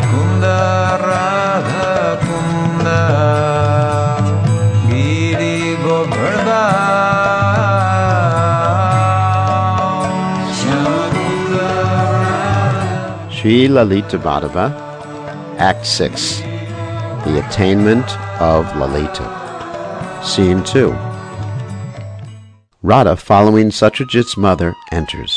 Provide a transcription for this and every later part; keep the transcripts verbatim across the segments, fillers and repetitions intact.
Kunda Radha Kunda Giri Govardhan Shyamakunda Radha. Sri Lalita Madhava, Act six, The Attainment of Lalita. Scene two. Radha, following Satyajit's mother, enters.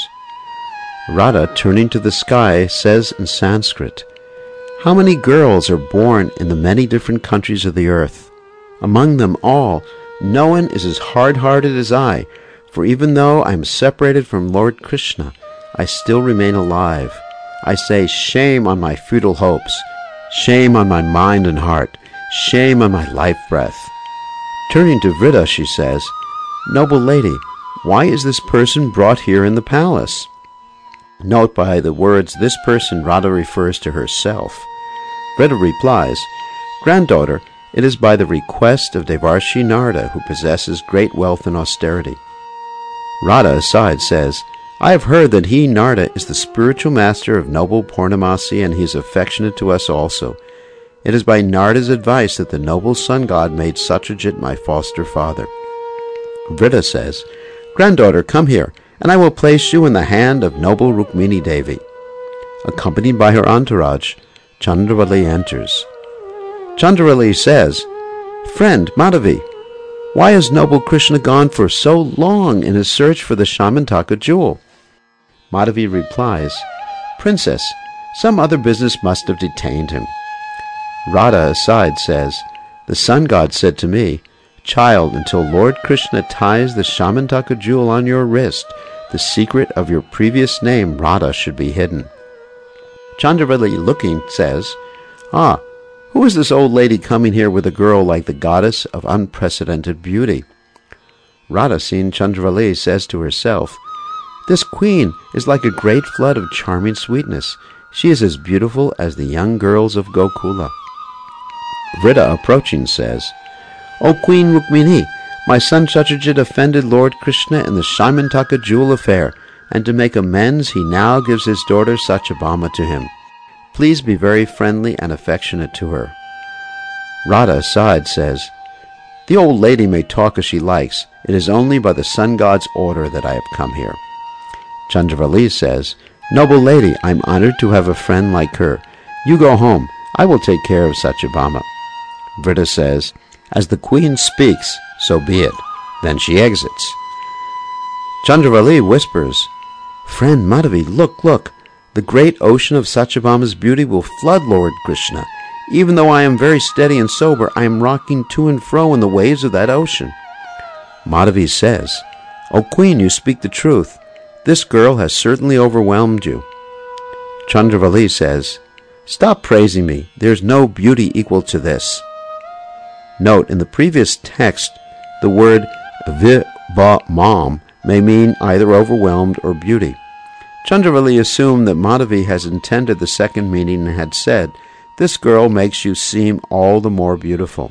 Radha, turning to the sky, says in Sanskrit, "How many girls are born in the many different countries of the earth? Among them all, no one is as hard-hearted as I, for even though I am separated from Lord Krishna, I still remain alive. I say, shame on my futile hopes, shame on my mind and heart, shame on my life breath." Turning to Vrita, she says, "Noble lady, why is this person brought here in the palace?" Note by the words this person, Radha refers to herself. Vrita replies, "Granddaughter, it is by the request of Devarshi Narada, who possesses great wealth and austerity." Radha aside says, "I have heard that he, Narada, is the spiritual master of noble Purnamasi, and he is affectionate to us also. It is by Narada's advice that the noble sun god made Satyajit my foster father." Vrita says, "Granddaughter, come here, and I will place you in the hand of noble Rukmini Devi." Accompanied by her entourage, Chandravali enters. Chandravali says, "Friend Madhavi, why has noble Krishna gone for so long in his search for the Shamantaka jewel?" Madhavi replies, "Princess, some other business must have detained him." Radha aside says, "The sun god said to me, 'Child, until Lord Krishna ties the Shamantaka jewel on your wrist, the secret of your previous name, Radha, should be hidden.'" Chandravali, looking, says, "Ah, who is this old lady coming here with a girl like the goddess of unprecedented beauty?" Radha, seeing Chandravali, says to herself, "This queen is like a great flood of charming sweetness. She is as beautiful as the young girls of Gokula." Vrita, approaching, says, "O Queen Rukmini, my son Satyajit offended Lord Krishna in the Shamantaka jewel affair, and to make amends he now gives his daughter Satyabhama to him. Please be very friendly and affectionate to her." Radha aside says, "The old lady may talk as she likes. It is only by the sun god's order that I have come here." Chandravali says, "Noble lady, I am honored to have a friend like her. You go home. I will take care of Satyabhama." Vrita says, "As the queen speaks, so be it." Then she exits. Chandravali whispers, "Friend Madhavi, look, look. The great ocean of Satyabhama's beauty will flood Lord Krishna. Even though I am very steady and sober, I am rocking to and fro in the waves of that ocean." Madhavi says, "O queen, you speak the truth. This girl has certainly overwhelmed you." Chandravali says, "Stop praising me. There is no beauty equal to this." Note, in the previous text, the word vibhamam may mean either overwhelmed or beauty. Chandravali assumed that Madhavi has intended the second meaning and had said, "This girl makes you seem all the more beautiful."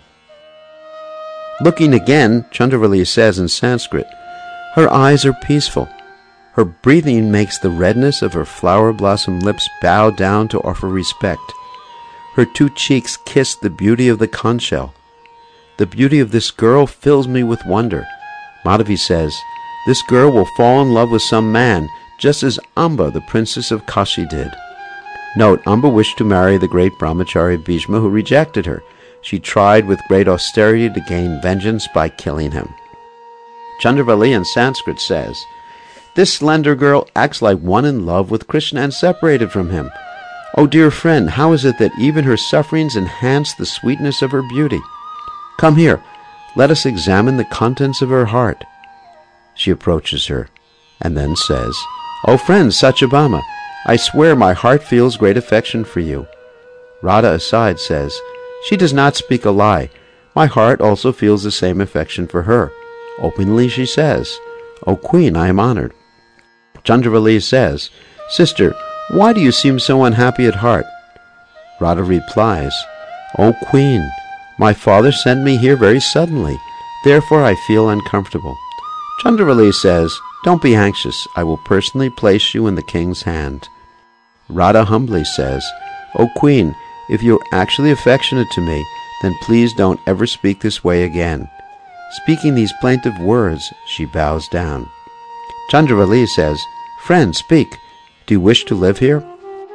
Looking again, Chandravali says in Sanskrit, "Her eyes are peaceful. Her breathing makes the redness of her flower-blossom lips bow down to offer respect. Her two cheeks kiss the beauty of the conch shell. The beauty of this girl fills me with wonder." Madhavi says, "This girl will fall in love with some man, just as Amba, the princess of Kashi, did." Note, Amba wished to marry the great brahmachari Bhishma, who rejected her. She tried with great austerity to gain vengeance by killing him. Chandravali in Sanskrit says, "This slender girl acts like one in love with Krishna and separated from him. O dear friend, how is it that even her sufferings enhance the sweetness of her beauty? Come here, let us examine the contents of her heart." She approaches her, and then says, "O friend Satyabhama, I swear my heart feels great affection for you." Radha aside says, "She does not speak a lie. My heart also feels the same affection for her." Openly she says, "O queen, I am honored." Chandravali says, "Sister, why do you seem so unhappy at heart?" Radha replies, "O queen, my father sent me here very suddenly. Therefore I feel uncomfortable." Chandravali says, "Don't be anxious. I will personally place you in the king's hand." Radha humbly says, "O queen, If you're actually affectionate to me, then please don't ever speak this way again." Speaking these plaintive words, she bows down. Chandravali says, "Friend, speak. Do you wish to live here?"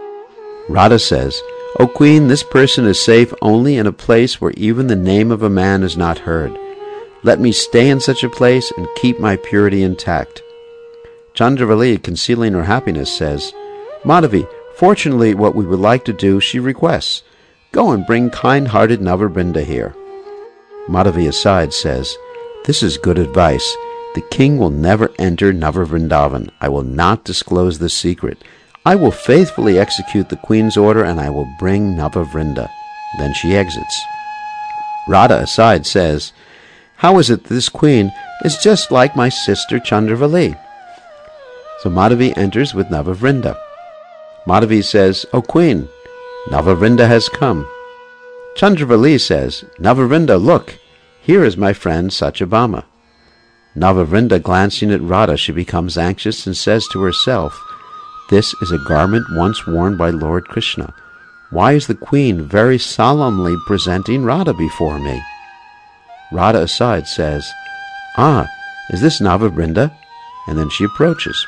Radha says, "O Queen, this person is safe only in a place where even the name of a man is not heard. Let me stay in such a place and keep my purity intact." Chandravali, concealing her happiness, says, "Madhavi, fortunately what we would like to do she requests. Go and bring kind-hearted Navavrinda here." Madhavi aside says, "This is good advice. The king will never enter Navavrindavan. I will not disclose this secret. I will faithfully execute the queen's order, and I will bring Navavrinda." Then she exits. Radha aside says, "How is it that this queen is just like my sister Chandravali?" So Madhavi enters with Navavrinda. Madhavi says, "O queen, Navavrinda has come." Chandravali says, "Navavrinda, look, here is my friend Satyabhama." Navavrinda, glancing at Radha, she becomes anxious and says to herself, "This is a garment once worn by Lord Krishna. Why is the queen very solemnly presenting Radha before me?" Radha aside says, "Ah, is this Navavrinda?" And then she approaches.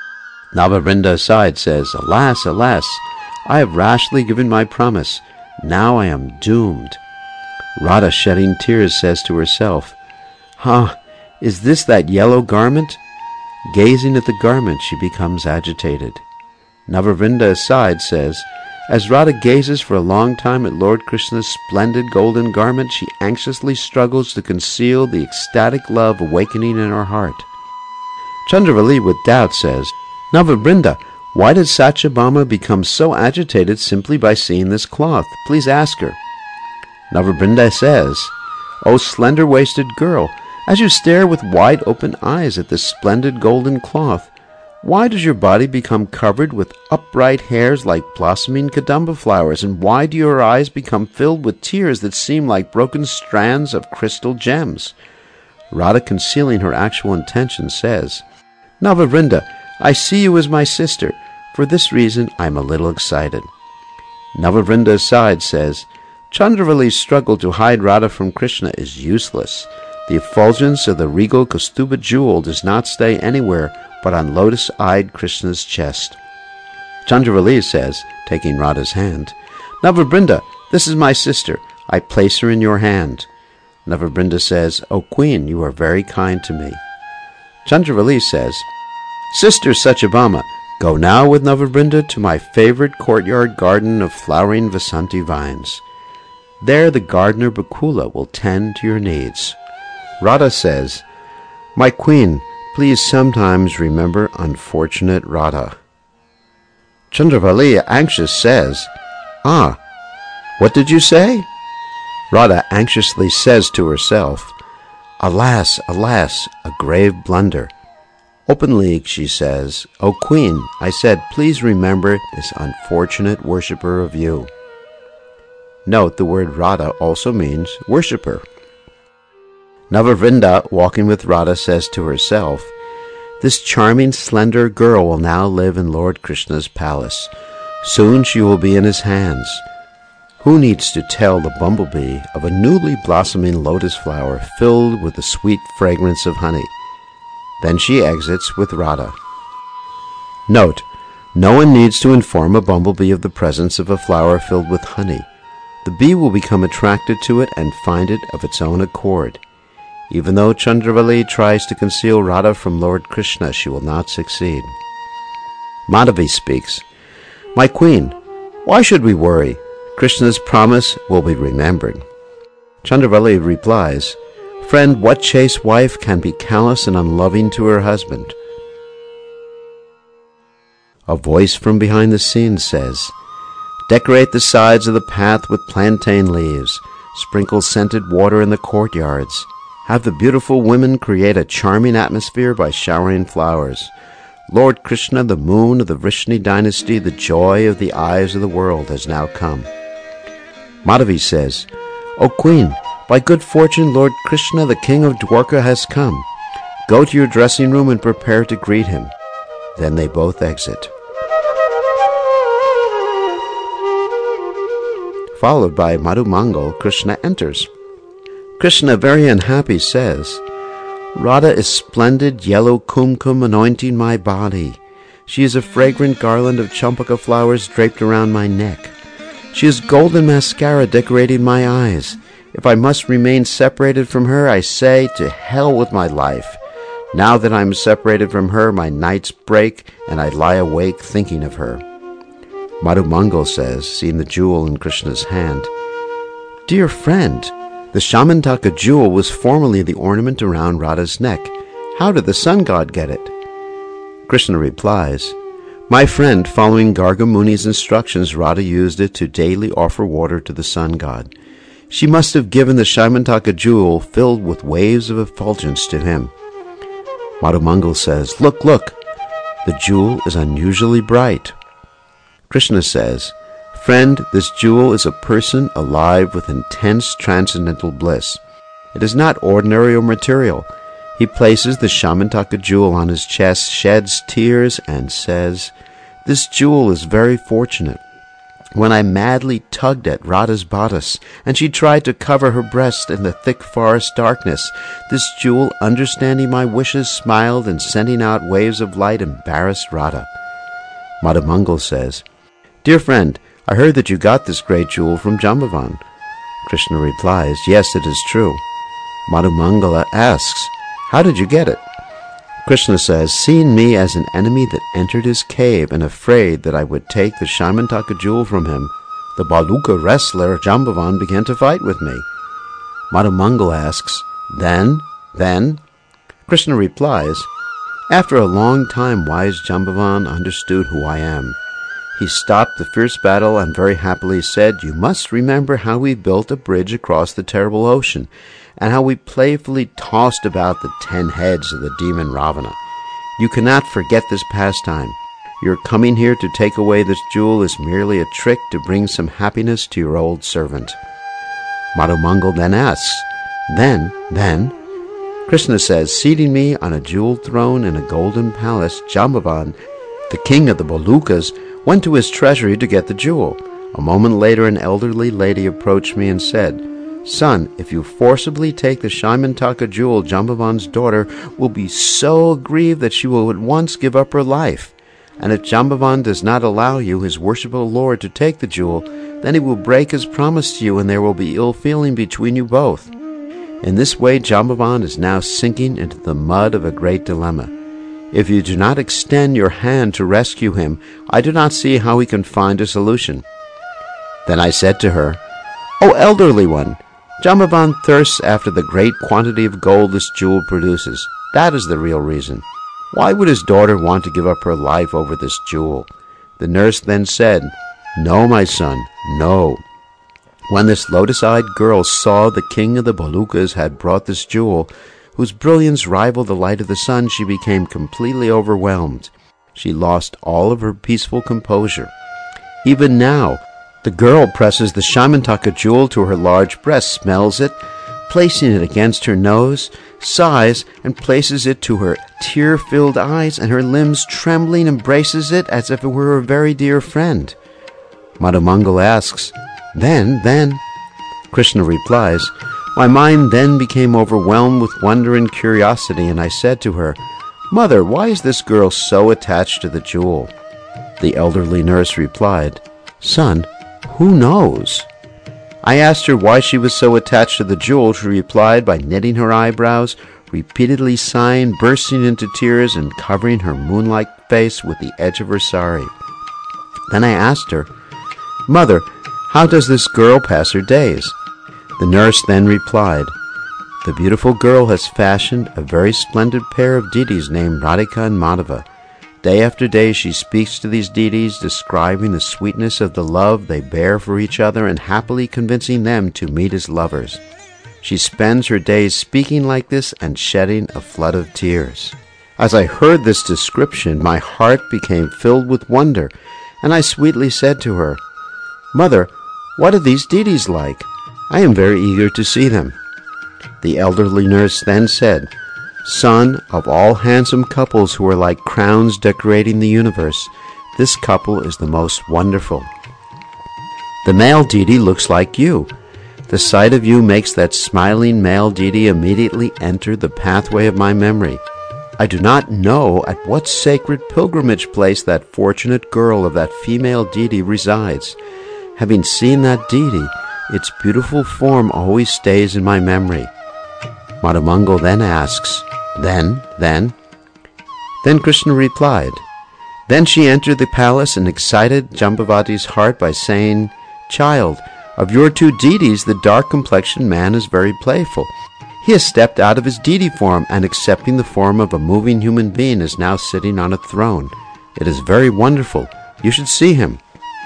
Navavrinda aside says, "Alas, alas, I have rashly given my promise. Now I am doomed." Radha, shedding tears, says to herself, "Ah, is this that yellow garment?" Gazing at the garment, she becomes agitated. Navavrinda aside says, "As Radha gazes for a long time at Lord Krishna's splendid golden garment, she anxiously struggles to conceal the ecstatic love awakening in her heart." Chandravali, with doubt, says, "Navavrinda, why did Satyabhama become so agitated simply by seeing this cloth? Please ask her." Navavrinda says, "O slender-waisted girl, as you stare with wide-open eyes at this splendid golden cloth, why does your body become covered with upright hairs like blossoming kadamba flowers, and why do your eyes become filled with tears that seem like broken strands of crystal gems?" Radha, concealing her actual intention, says, "Navavrinda, I see you as my sister. For this reason I am a little excited." Navavrinda aside says, "Chandravali's struggle to hide Radha from Krishna is useless. The effulgence of the regal Kaustubha jewel does not stay anywhere but on lotus-eyed Krishna's chest." Chandravali says, taking Radha's hand, "Navavrinda, this is my sister. I place her in your hand." Navavrinda says, "O queen, you are very kind to me." Chandravali says, "Sister Satyabhama, go now with Navavrinda to my favorite courtyard garden of flowering Vasanti vines. There the gardener Bakula will tend to your needs." Radha says, "My queen, please sometimes remember unfortunate Radha." Chandravali, anxious, says, "Ah, what did you say?" Radha anxiously says to herself, "Alas, alas, a grave blunder." Openly she says, "O queen, I said, please remember this unfortunate worshipper of you." Note the word Radha also means worshipper. Navavrinda, walking with Radha, says to herself, "This charming, slender girl will now live in Lord Krishna's palace. Soon she will be in his hands. Who needs to tell the bumblebee of a newly blossoming lotus flower filled with the sweet fragrance of honey?" Then she exits with Radha. Note, no one needs to inform a bumblebee of the presence of a flower filled with honey. The bee will become attracted to it and find it of its own accord. Even though Chandravali tries to conceal Radha from Lord Krishna, she will not succeed. Madhavi speaks, "My queen, why should we worry? Krishna's promise will be remembered." Chandravali replies, "Friend, what chaste wife can be callous and unloving to her husband?" A voice from behind the scenes says, "Decorate the sides of the path with plantain leaves. Sprinkle scented water in the courtyards. Have the beautiful women create a charming atmosphere by showering flowers. Lord Krishna, the moon of the Vrishni dynasty, the joy of the eyes of the world, has now come." Madhavi says, "O queen, by good fortune Lord Krishna, the king of Dwarka, has come. Go to your dressing room and prepare to greet him." Then they both exit. Followed by Madhumangal, Krishna enters. Krishna, very unhappy, says, Radha is splendid yellow kumkum anointing my body. She is a fragrant garland of champaka flowers draped around my neck. She is golden mascara decorating my eyes. If I must remain separated from her, I say, to hell with my life. Now that I am separated from her, my nights break, and I lie awake thinking of her. Madhumangal says, seeing the jewel in Krishna's hand, Dear friend, the Shamantaka jewel was formerly the ornament around Radha's neck. How did the sun god get it? Krishna replies, My friend, following Garga Muni's instructions, Radha used it to daily offer water to the sun god. She must have given the Shamantaka jewel filled with waves of effulgence to him. Madhumangal says, Look, look, the jewel is unusually bright. Krishna says, Friend, this jewel is a person alive with intense transcendental bliss. It is not ordinary or material. He places the Shamantaka jewel on his chest, sheds tears, and says, This jewel is very fortunate. When I madly tugged at Radha's bodice, and she tried to cover her breast in the thick forest darkness, this jewel, understanding my wishes, smiled, and sending out waves of light, embarrassed Radha. Madhumangal says, Dear friend, I heard that you got this great jewel from Jambavan. Krishna replies, Yes, it is true. Madhumangala asks, How did you get it? Krishna says, Seeing me as an enemy that entered his cave and afraid that I would take the Shamantaka jewel from him, the Baluka wrestler Jambavan began to fight with me. Madhumangal asks, Then? Then? Krishna replies, After a long time wise Jambavan understood who I am. He stopped the fierce battle and very happily said, You must remember how we built a bridge across the terrible ocean, and how we playfully tossed about the ten heads of the demon Ravana. You cannot forget this pastime. Your coming here to take away this jewel is merely a trick to bring some happiness to your old servant. Madhumangal then asks, Then, then? Krishna says, Seating me on a jeweled throne in a golden palace, Jambavan, the king of the Balukas, went to his treasury to get the jewel. A moment later, an elderly lady approached me and said, Son, if you forcibly take the Shamantaka jewel, Jambavan's daughter will be so aggrieved that she will at once give up her life. And if Jambavan does not allow you, his worshipful lord, to take the jewel, then he will break his promise to you, and there will be ill feeling between you both. In this way, Jambavan is now sinking into the mud of a great dilemma. If you do not extend your hand to rescue him, I do not see how we can find a solution. Then I said to her, O elderly one, Jambavan thirsts after the great quantity of gold this jewel produces. That is the real reason. Why would his daughter want to give up her life over this jewel? The nurse then said, No, my son, no. When this lotus-eyed girl saw the king of the Balukas had brought this jewel, whose brilliance rivaled the light of the sun, she became completely overwhelmed. She lost all of her peaceful composure. Even now, the girl presses the Shamantaka jewel to her large breast, smells it, placing it against her nose, sighs, and places it to her tear-filled eyes, and her limbs trembling embraces it as if it were her very dear friend. Madhumangal asks, Then, then? Krishna replies, My mind then became overwhelmed with wonder and curiosity, and I said to her, Mother, why is this girl so attached to the jewel? The elderly nurse replied, Son, who knows? I asked her why she was so attached to the jewel. She replied by knitting her eyebrows, repeatedly sighing, bursting into tears, and covering her moon-like face with the edge of her sari. Then I asked her, Mother, how does this girl pass her days? The nurse then replied, The beautiful girl has fashioned a very splendid pair of deities named Radhika and Madhava. Day after day she speaks to these deities, describing the sweetness of the love they bear for each other and happily convincing them to meet as lovers. She spends her days speaking like this and shedding a flood of tears. As I heard this description, my heart became filled with wonder, and I sweetly said to her, Mother, what are these deities like? I am very eager to see them. The elderly nurse then said, Son, of all handsome couples who are like crowns decorating the universe, this couple is the most wonderful. The male deity looks like you. The sight of you makes that smiling male deity immediately enter the pathway of my memory. I do not know at what sacred pilgrimage place that fortunate girl of that female deity resides. Having seen that deity, its beautiful form always stays in my memory. Madhumangal then asks, Then, then? Then Krishna replied, Then she entered the palace and excited Jambavati's heart by saying, Child, of your two deities, the dark-complexioned man is very playful. He has stepped out of his deity form and, accepting the form of a moving human being, is now sitting on a throne. It is very wonderful. You should see him.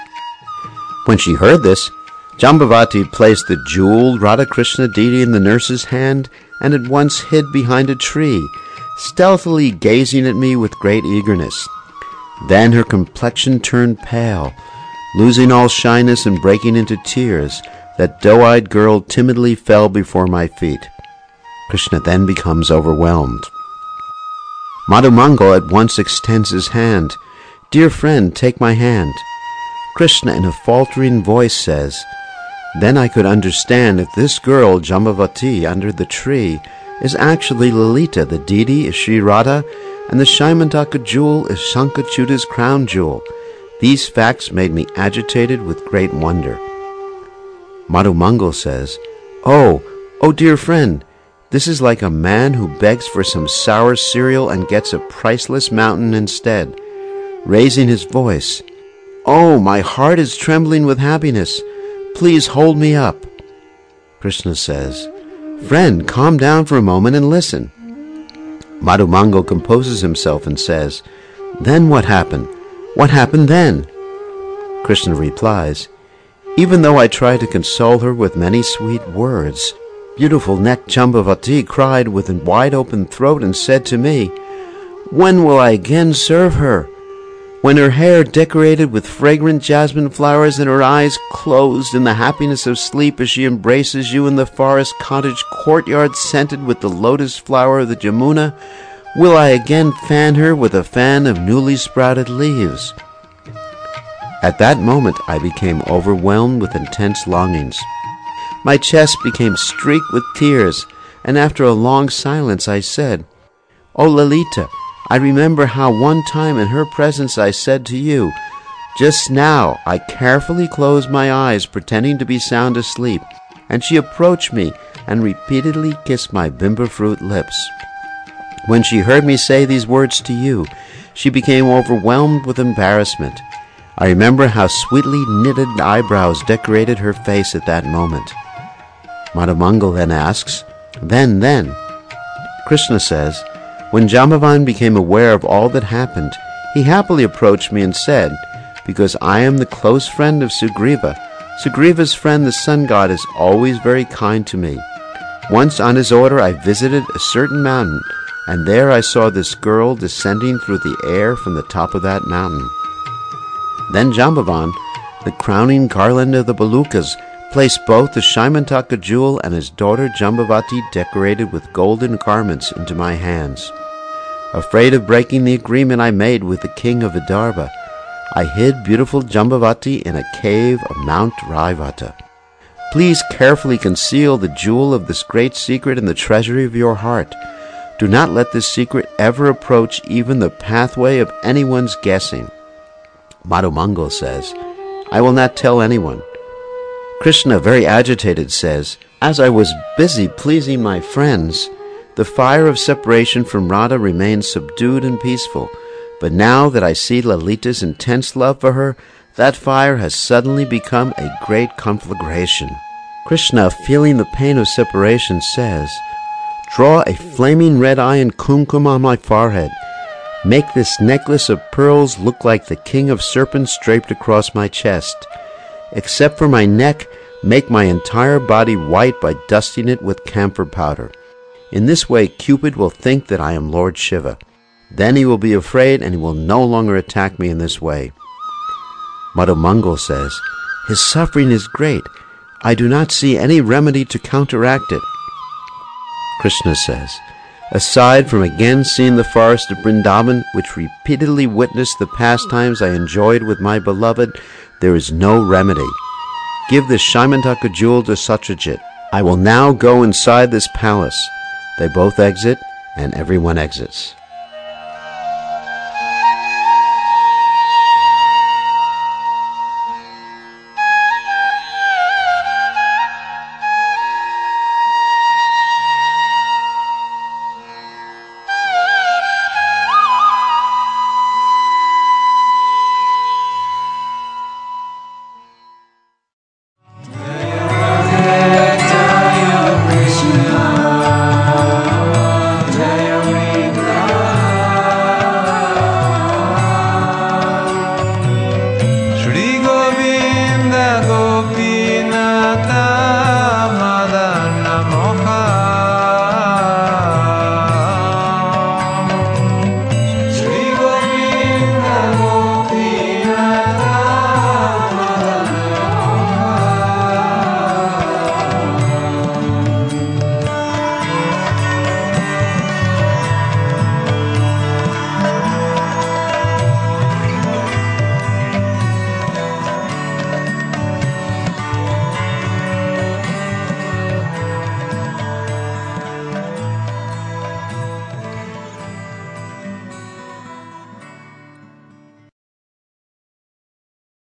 When she heard this, Jambavati placed the jeweled Radha Krishna deity in the nurse's hand and at once hid behind a tree, stealthily gazing at me with great eagerness. Then her complexion turned pale. Losing all shyness and breaking into tears, that doe-eyed girl timidly fell before my feet. Krishna then becomes overwhelmed. Madhumangal at once extends his hand. Dear friend, take my hand. Krishna in a faltering voice says, Then I could understand if this girl, Jambavati, under the tree, is actually Lalita, the deity is Sri Radha, and the Shaimantaka jewel is Shankachuta's crown jewel. These facts made me agitated with great wonder. Madhumangal says, Oh, oh dear friend, this is like a man who begs for some sour cereal and gets a priceless mountain instead. Raising his voice, Oh, my heart is trembling with happiness. Please hold me up. Krishna says, Friend, calm down for a moment and listen. Madhumangal composes himself and says, Then what happened? What happened then? Krishna replies, Even though I tried to console her with many sweet words, beautiful neck Jambavati cried with a wide-open throat and said to me, When will I again serve her? When her hair decorated with fragrant jasmine flowers and her eyes closed in the happiness of sleep as she embraces you in the forest cottage courtyard scented with the lotus flower of the Jamuna, will I again fan her with a fan of newly sprouted leaves? At that moment I became overwhelmed with intense longings. My chest became streaked with tears, and after a long silence I said, O Lalita, I remember how one time in her presence I said to you, Just now I carefully closed my eyes pretending to be sound asleep, and she approached me and repeatedly kissed my bimba fruit lips. When she heard me say these words to you, she became overwhelmed with embarrassment. I remember how sweetly knitted eyebrows decorated her face at that moment. Madhumangal then asks, Then, then? Krishna says, When Jambavan became aware of all that happened, he happily approached me and said, Because I am the close friend of Sugriva, Sugriva's friend the sun god is always very kind to me. Once on his order I visited a certain mountain, and there I saw this girl descending through the air from the top of that mountain. Then Jambavan, the crowning garland of the Balukas, placed both the Shaimantaka jewel and his daughter Jambavati decorated with golden garments into my hands. Afraid of breaking the agreement I made with the king of Vidarbha, I hid beautiful Jambavati in a cave of Mount Raivata. Please carefully conceal the jewel of this great secret in the treasury of your heart. Do not let this secret ever approach even the pathway of anyone's guessing. Madhumangal says, I will not tell anyone. Krishna, very agitated, says, As I was busy pleasing my friends, the fire of separation from Radha remained subdued and peaceful. But now that I see Lalita's intense love for her, that fire has suddenly become a great conflagration. Krishna, feeling the pain of separation, says, Draw a flaming red eye and kumkum on my forehead. Make this necklace of pearls look like the king of serpents draped across my chest. Except for my neck, make my entire body white by dusting it with camphor powder. In this way Cupid will think that I am Lord Shiva. Then he will be afraid and he will no longer attack me in this way. Madhumangal says, His suffering is great. I do not see any remedy to counteract it. Krishna says, Aside from again seeing the forest of Vrindavan, which repeatedly witnessed the pastimes I enjoyed with my beloved, there is no remedy. give this Shaimantaka jewel to Satyajit. I will now go inside this palace. They both exit, and everyone exits.